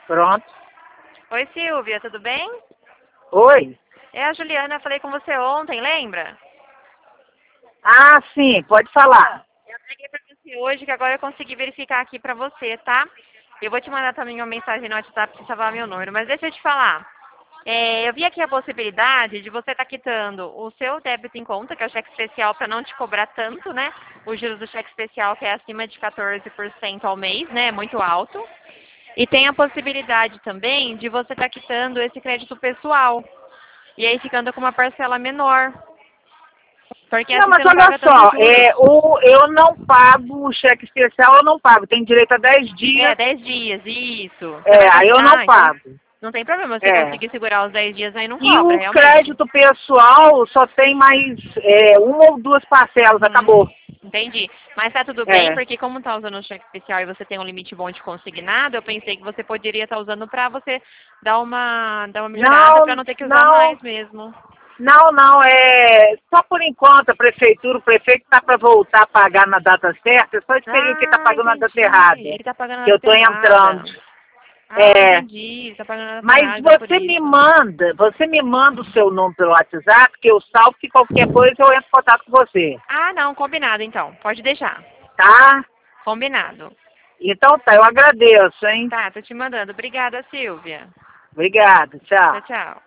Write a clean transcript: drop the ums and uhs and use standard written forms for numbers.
Pronto. Oi, Silvia, tudo bem? Oi. É a Juliana, eu falei com você ontem, lembra? Ah, sim, pode falar. Eu peguei pra você hoje, que agora eu consegui verificar aqui pra você, tá? Eu vou te mandar também uma mensagem no WhatsApp pra salvar meu número, mas deixa eu te falar. Eu vi aqui a possibilidade de você estar quitando o seu débito em conta, que é o cheque especial, para não te cobrar tanto, né? Os juros do cheque especial, que é acima de 14% ao mês, né? É muito alto. E tem a possibilidade também de você estar quitando esse crédito pessoal. E aí ficando com uma parcela menor. Porque Não, assim mas você não olha paga tantos só, juros. eu não pago o cheque especial, eu não pago. Tem direito a 10 É, dias. 10 dias, isso. Você vai Aí eu não ah, então pago. não tem problema. Se você É. conseguir segurar os 10 dias aí, não E cobra, o realmente. crédito pessoal só tem mais uma ou duas parcelas, Uhum, acabou. entendi. Mas tá tudo bem, É. porque como tá usando o cheque especial e você tem um limite bom de consignado, eu pensei que você poderia estar usando pra você dar uma melhorada pra Não, não ter que usar não, mais mesmo. não, só por enquanto o prefeito está para voltar a pagar na data certa, é só esse período que está Ah, pagando na data entendi. errada, Ele tá pagando que a eu data estou entrando. errada. Ah, É, entendi. Ele tá pagando a data mas errada, então por isso. você me manda o seu número pelo WhatsApp, que eu salvo que qualquer coisa eu entro em contato com você, Ah, não, combinado então. Pode deixar. tá? Combinado. Então tá, eu agradeço, hein? Tá, tô te mandando. Obrigada, Silvia. Obrigado, Tchau, tchau. tchau.